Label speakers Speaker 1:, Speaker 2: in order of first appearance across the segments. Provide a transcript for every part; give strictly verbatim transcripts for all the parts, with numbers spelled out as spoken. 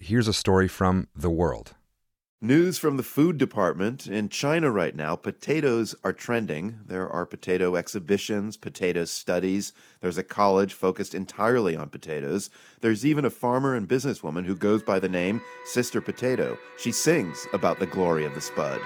Speaker 1: here's a story from The World.
Speaker 2: News from the food department. In China right now, potatoes are trending. There are potato exhibitions, potato studies. There's a college focused entirely on potatoes. There's even a farmer and businesswoman who goes by the name Sister Potato. She sings about the glory of the spud.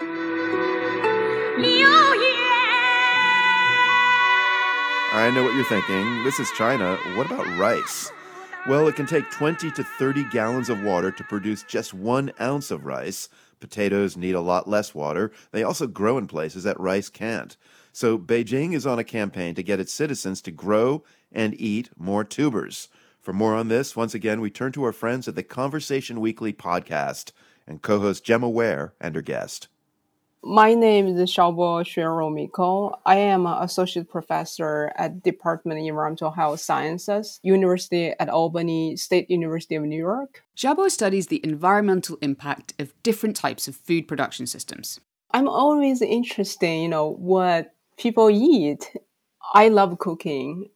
Speaker 2: I know what you're thinking. This is China. What about rice? Well, it can take twenty to thirty gallons of water to produce just one ounce of rice. Potatoes need a lot less water. They also grow in places that rice can't. So Beijing is on a campaign to get its citizens to grow and eat more tubers. For more on this, once again, we turn to our friends at the Conversation Weekly podcast and co-host Gemma Ware and her guest.
Speaker 3: My name is Xiaobo Xuanrou-Miko. I am an associate professor at Department of Environmental Health Sciences, University at Albany, State University of New York.
Speaker 4: Xiaobo studies the environmental impact of different types of food production systems.
Speaker 3: I'm always interested, you know, what people eat. I love cooking.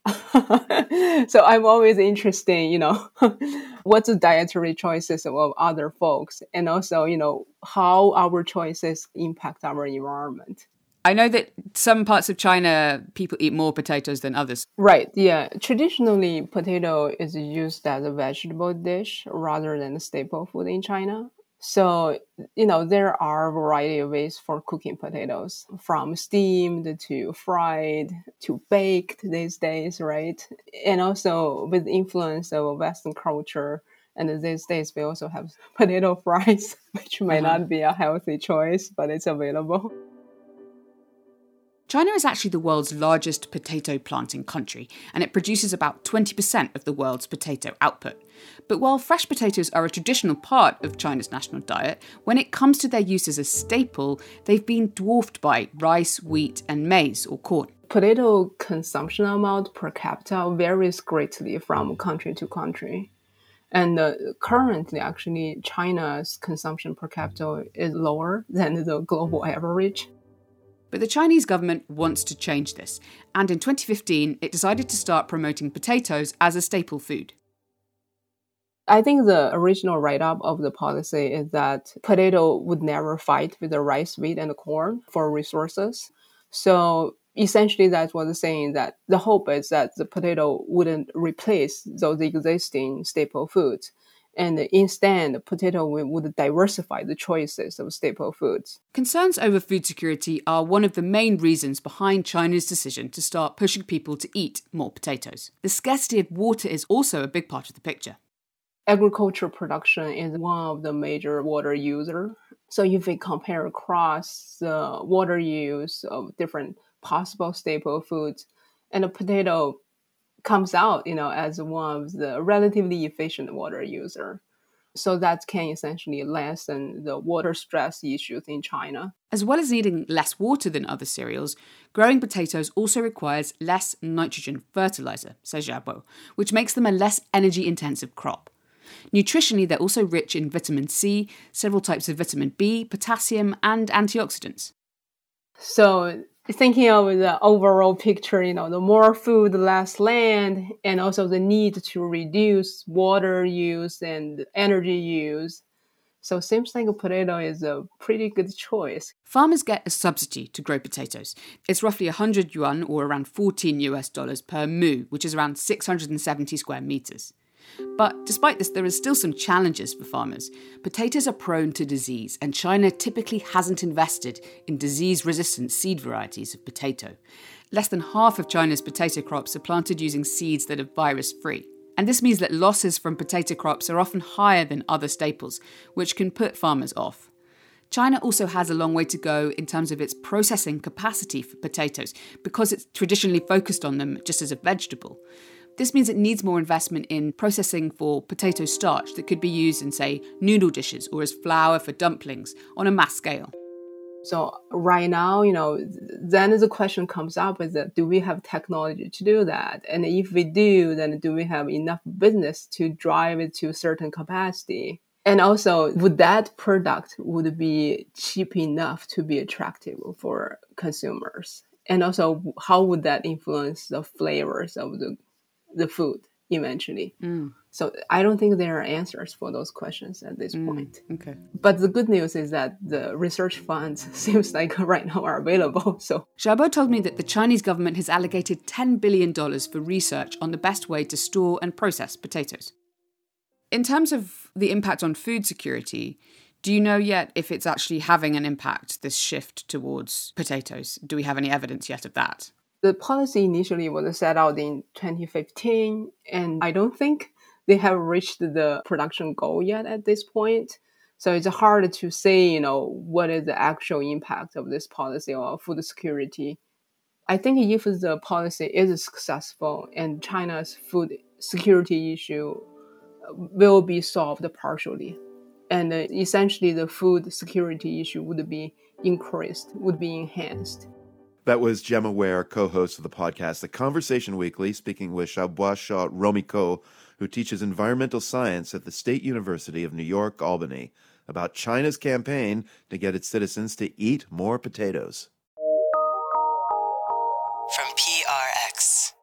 Speaker 3: So I'm always interested, you know, what's the dietary choices of other folks, and also, you know, how our choices impact our environment.
Speaker 4: I know that some parts of China, people eat more potatoes than others.
Speaker 3: Right, yeah. Traditionally, potato is used as a vegetable dish rather than a staple food in China. So, you know, there are a variety of ways for cooking potatoes, from steamed to fried to baked these days, right? And also with the influence of Western culture, and these days we also have potato fries, which may uh-huh. not be a healthy choice, but it's available.
Speaker 4: China is actually the world's largest potato planting country, and it produces about twenty percent of the world's potato output. But while fresh potatoes are a traditional part of China's national diet, when it comes to their use as a staple, they've been dwarfed by rice, wheat, and maize or corn.
Speaker 3: Potato consumption amount per capita varies greatly from country to country. And uh, currently, actually, China's consumption per capita is lower than the global average.
Speaker 4: But the Chinese government wants to change this, and in twenty fifteen, it decided to start promoting potatoes as a staple food.
Speaker 3: I think the original write-up of the policy is that potato would never fight with the rice, wheat, and the corn for resources. So essentially, that's what it's saying, that the hope is that the potato wouldn't replace those existing staple foods. And instead, the potato would diversify the choices of staple foods.
Speaker 4: Concerns over food security are one of the main reasons behind China's decision to start pushing people to eat more potatoes. The scarcity of water is also a big part of the picture.
Speaker 3: Agricultural production is one of the major water users. So if we compare across the water use of different possible staple foods, and a potato comes out, you know, as one of the relatively efficient water user. So that can essentially lessen the water stress issues in China.
Speaker 4: As well as needing less water than other cereals, growing potatoes also requires less nitrogen fertilizer, says Xiaobo, which makes them a less energy-intensive crop. Nutritionally, they're also rich in vitamin C, several types of vitamin B, potassium, and antioxidants.
Speaker 3: So thinking of the overall picture, you know, the more food, the less land, and also the need to reduce water use and energy use. So it seems like a potato is a pretty good choice.
Speaker 4: Farmers get a subsidy to grow potatoes. It's roughly one hundred yuan, or around fourteen US dollars per mu, which is around six hundred seventy square meters. But despite this, there are still some challenges for farmers. Potatoes are prone to disease, and China typically hasn't invested in disease-resistant seed varieties of potato. Less than half of China's potato crops are planted using seeds that are virus-free. And this means that losses from potato crops are often higher than other staples, which can put farmers off. China also has a long way to go in terms of its processing capacity for potatoes, because it's traditionally focused on them just as a vegetable. This means it needs more investment in processing for potato starch that could be used in, say, noodle dishes or as flour for dumplings on a mass scale.
Speaker 3: So right now, you know, then the question comes up is that, do we have technology to do that? And if we do, then do we have enough business to drive it to a certain capacity? And also, would that product would be cheap enough to be attractive for consumers? And also, how would that influence the flavors of the the food eventually.
Speaker 4: Mm.
Speaker 3: So I don't think there are answers for those questions at this
Speaker 4: Mm.
Speaker 3: point.
Speaker 4: Okay.
Speaker 3: But the good news is that the research funds seems like right now are available. So
Speaker 4: Xiaobo told me that the Chinese government has allocated ten billion dollars for research on the best way to store and process potatoes. In terms of the impact on food security, do you know yet if it's actually having an impact, this shift towards potatoes? Do we have any evidence yet of that?
Speaker 3: the policy initially was set out in twenty fifteen, and I don't think they have reached the production goal yet at this point. So it's hard to say, you know, what is the actual impact of this policy on food security. I think if the policy is successful and China's food security issue will be solved partially, and essentially the food security issue would be increased, would be enhanced.
Speaker 2: That was Gemma Ware, co-host of the podcast The Conversation Weekly, speaking with Xiaobo Romiko, who teaches environmental science at the State University of New York, Albany, about China's campaign to get its citizens to eat more potatoes.
Speaker 5: From P R X.